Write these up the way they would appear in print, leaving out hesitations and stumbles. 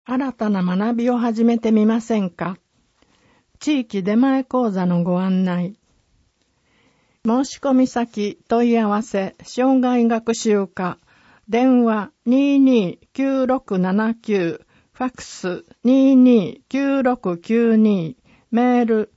新たな学びを始めてみませんか？地域出前講座のご案内。申し込み先問い合わせ障害学習課電話229679ファックス229692メール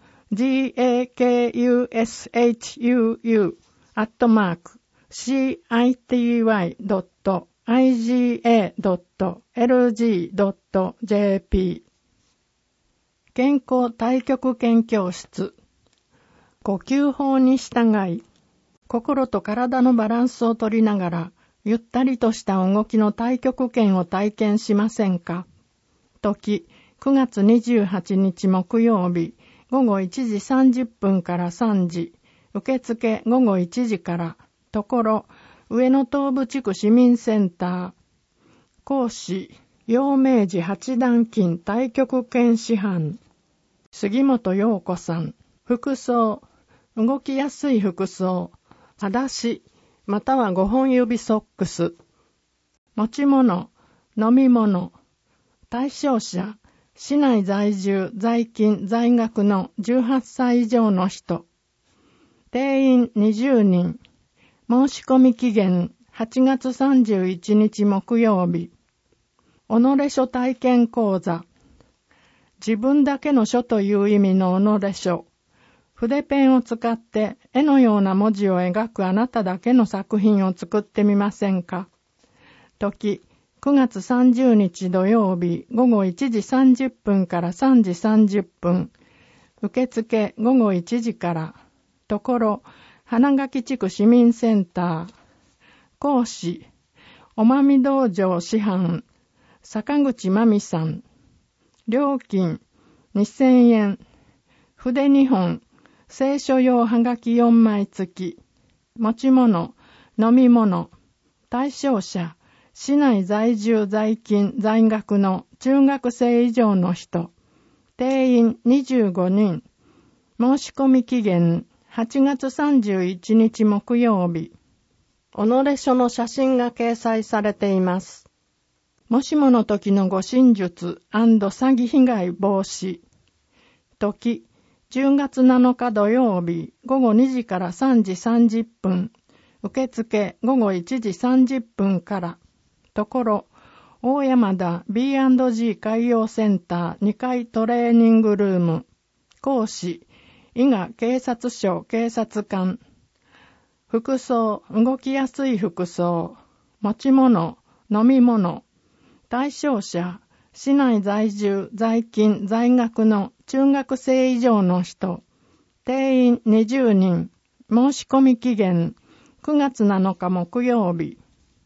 gakushuu@city.iga.lg.jp 健康太極拳教室。呼吸法に従い、心と体のバランスを取りながら、ゆったりとした動きの太極拳を体験しませんか？時、9月28日木曜日、午後1時30分から3時、受付午後1時から、ところ、上野東部地区市民センター、講師、陽明寺八段金太極拳師範、杉本陽子さん、服装、動きやすい服装、裸足、または5本指ソックス、持ち物、飲み物、対象者、市内在住、在勤、在学の18歳以上の人、定員20人、申し込み期限8月31日木曜日、己書体験講座、自分だけの書という意味の己書、筆ペンを使って絵のような文字を描くあなただけの作品を作ってみませんか？時、9月30日土曜日午後1時30分から3時30分。受付午後1時から。ところ、花垣地区市民センター。講師、おまみ道場師範、坂口真美さん。料金、2000円。筆2本。聖書用はがき4枚付き。持ち物、飲み物。対象者、市内在住在勤在学の中学生以上の人。定員25人。申し込み期限8月31日木曜日。己書の写真が掲載されています。もしもの時の護身術&詐欺被害防止。時、10月7日土曜日午後2時から3時30分。受付午後1時30分から。ところ、大山田 B&G 海洋センター2階トレーニングルーム。講師、伊賀警察署警察官。服装、動きやすい服装。持ち物、飲み物。対象者、市内在住、在勤、在学の中学生以上の人。定員20人。申し込み期限9月7日木曜日。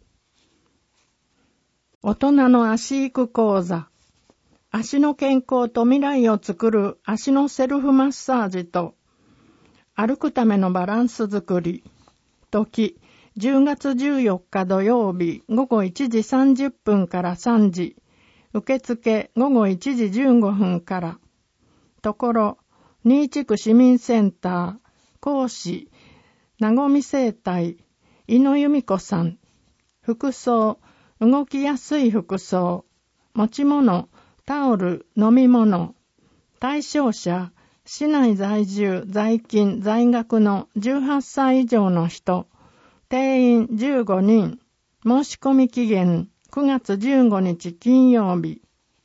大人の足育講座。足の健康と未来を作る足のセルフマッサージと歩くためのバランスづくり。時、10月14日土曜日午後1時30分から3時。受付午後1時15分から。ところ、新地区市民センター、講師、なごみ生態、井野由美子さん。服装、動きやすい服装。持ち物、タオル、飲み物。対象者、市内在住、在勤、在学の18歳以上の人。定員15人。申し込み期限9月15日金曜日。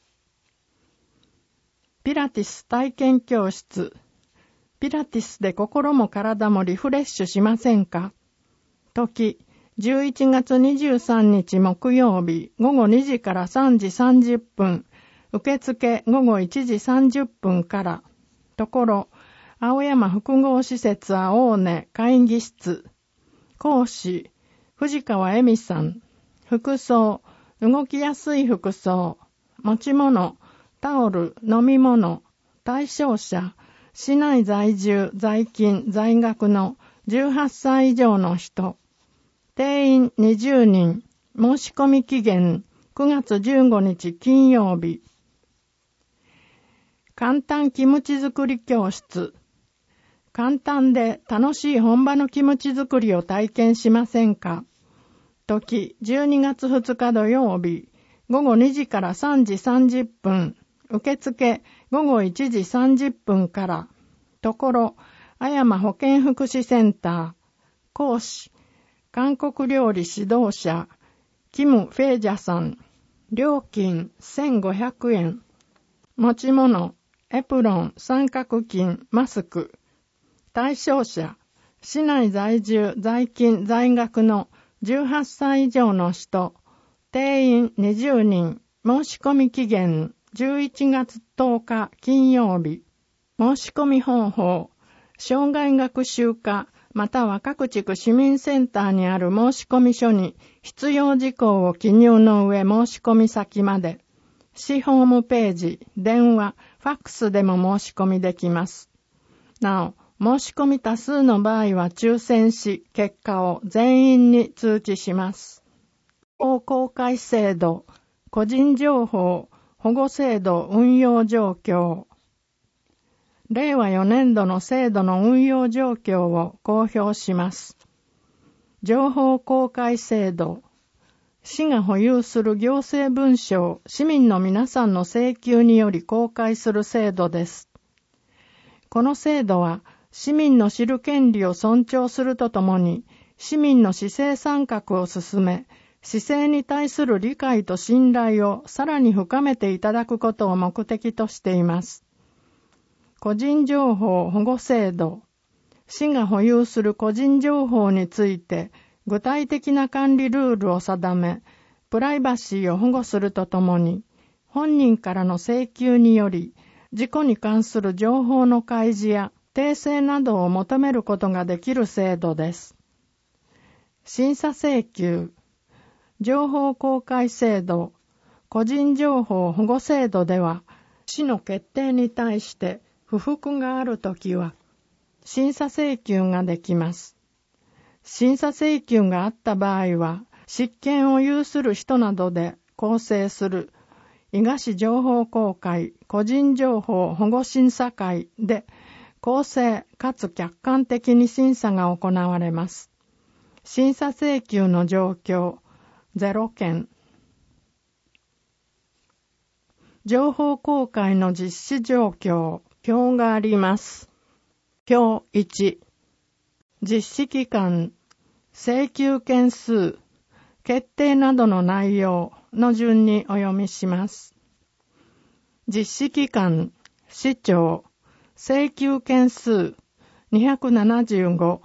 ピラティス体験教室。ピラティスで心も体もリフレッシュしませんか？時、11月23日木曜日午後2時から3時30分。受付午後1時30分から。ところ、青山複合施設青根会議室。講師、藤川恵美さん。服装、動きやすい服装。持ち物、タオル、飲み物。対象者、市内在住、在勤、在学の18歳以上の人。定員20人。申し込み期限9月15日金曜日。簡単キムチ作り教室。簡単で楽しい本場のキムチ作りを体験しませんか？時、12月2日土曜日午後2時から3時30分、受付午後1時30分から、ところ、あやま保健福祉センター、講師、韓国料理指導者、キム・フェイジャさん、料金1500円、持ち物、エプロン、三角巾、マスク、対象者、市内在住、在勤、在学の18歳以上の人、定員20人、申し込み期限11月10日金曜日、申し込み方法、障害学習課または各地区市民センターにある申し込み書に必要事項を記入の上申し込み先まで、市ホームページ、電話、ファックスでも申し込みできます。なお、申し込み多数の場合は抽選し、結果を全員に通知します。公開制度、個人情報、保護制度運用状況。令和4年度の制度の運用状況を公表します。情報公開制度。市が保有する行政文書を市民の皆さんの請求により公開する制度です。この制度は市民の知る権利を尊重するとともに、市民の市政参画を進め、市政に対する理解と信頼をさらに深めていただくことを目的としています。個人情報保護制度。市が保有する個人情報について具体的な管理ルールを定め、プライバシーを保護するとともに、本人からの請求により、事故に関する情報の開示や訂正などを求めることができる制度です。審査請求。情報公開制度、個人情報保護制度では、市の決定に対して不服があるときは、審査請求ができます。審査請求があった場合は、執権を有する人などで構成する伊賀市情報公開個人情報保護審査会で公正かつ客観的に審査が行われます。審査請求の状況0件。情報公開の実施状況表があります。表1、実施期間、請求件数、決定などの内容の順にお読みします。実施期間、市長、請求件数275、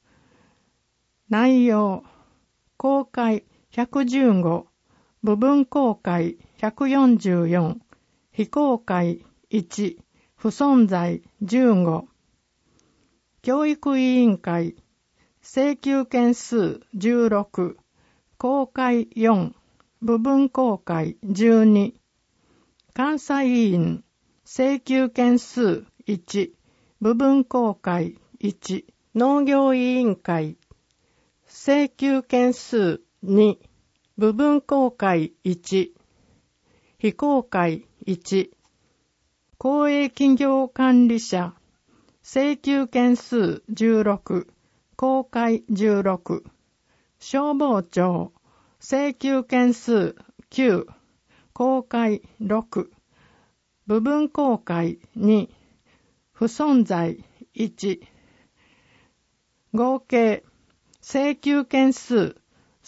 内容、公開115、部分公開144、非公開1、不存在15、教育委員会、請求件数16、公開4、部分公開12、監査委員、請求件数1、部分公開1、農業委員会、請求件数2、部分公開1、非公開1、公営企業管理者、請求件数16、公開16、消防庁、請求件数9、公開6、部分公開2、不存在1、合計、請求件数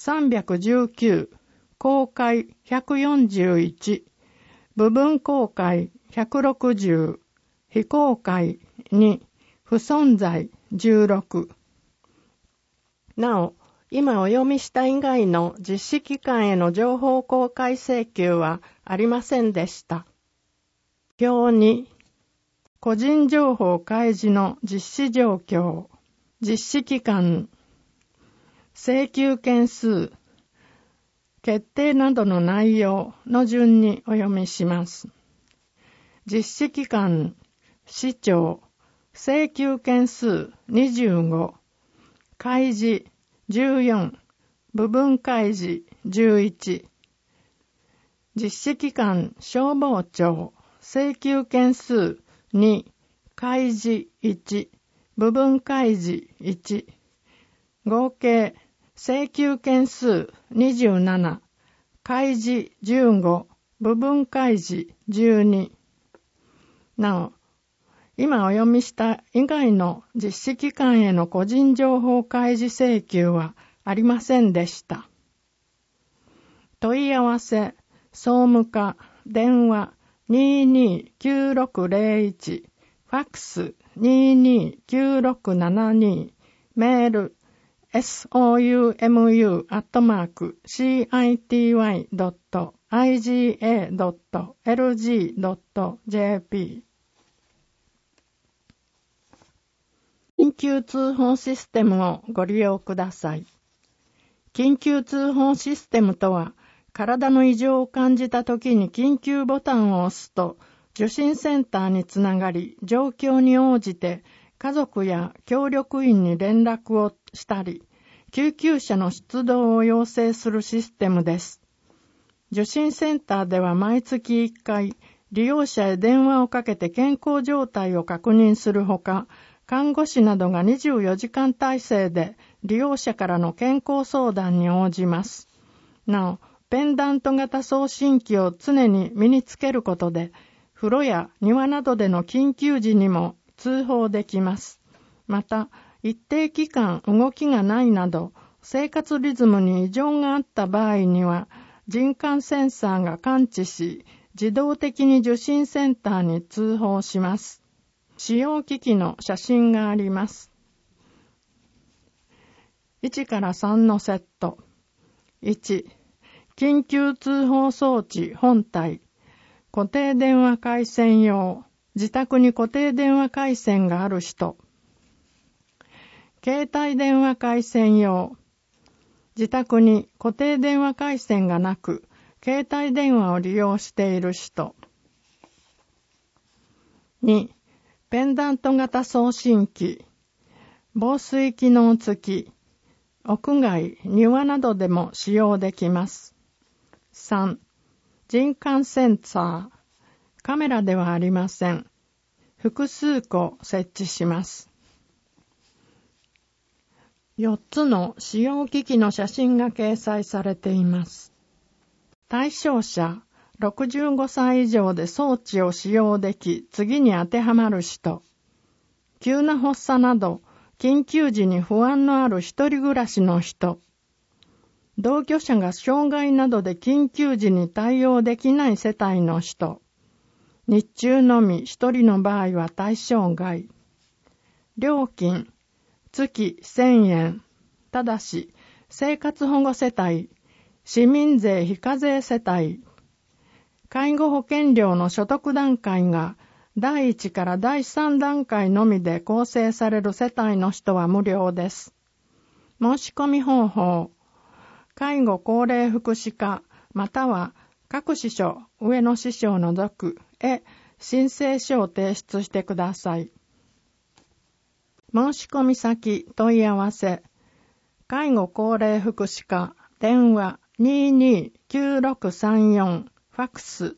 319、公開141、部分公開160、非公開2、不存在16。なお、今お読みした以外の実施機関への情報公開請求はありませんでした。表2、個人情報開示の実施状況、実施期間、請求件数、決定などの内容の順にお読みします。実施期間、市長、請求件数25、開示14、部分開示11、実施期間消防庁、請求件数2、開示1、部分開示1、合計請求件数27、 開示15、部分開示12。なお、今お読みした以外の実施機関への個人情報開示請求はありませんでした。問い合わせ、総務課、電話229601、ファックス229672、メール、soumu@city.iga.lg.jp。 緊急通報システムをご利用ください。緊急通報システムとは、体の異常を感じたときに緊急ボタンを押すと、受診センターにつながり、状況に応じて家族や協力員に連絡をしたり、救急車の出動を要請するシステムです。受診センターでは毎月1回、利用者へ電話をかけて健康状態を確認するほか、看護師などが24時間体制で利用者からの健康相談に応じます。なお、ペンダント型送信機を常に身につけることで、風呂や庭などでの緊急時にも通報できます。また、一定期間動きがないなど、生活リズムに異常があった場合には、人感センサーが感知し、自動的に受診センターに通報します。使用機器の写真があります。1から3のセット。1、緊急通報装置本体。固定電話回線用。自宅に固定電話回線がある人。携帯電話回線用。自宅に固定電話回線がなく、携帯電話を利用している人。2、ペンダント型送信機。防水機能付き。屋外、庭などでも使用できます。3、人感センサー。カメラではありません。複数個設置します。4つの使用機器の写真が掲載されています。対象者、65歳以上で装置を使用でき、次に当てはまる人。急な発作など、緊急時に不安のある一人暮らしの人。同居者が障害などで緊急時に対応できない世帯の人。日中のみ一人の場合は対象外。料金、月1000円。ただし、生活保護世帯、市民税非課税世帯、介護保険料の所得段階が第1から第3段階のみで構成される世帯の人は無料です。申し込み方法、介護高齢福祉課または各支所上の支所を除くへ申請書を提出してください。申し込み先問い合わせ、介護高齢福祉課電話229634、ファックス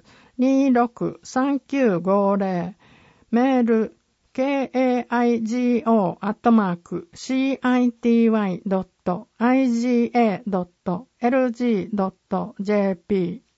263950、メール kaigo@city.iga.lg.jp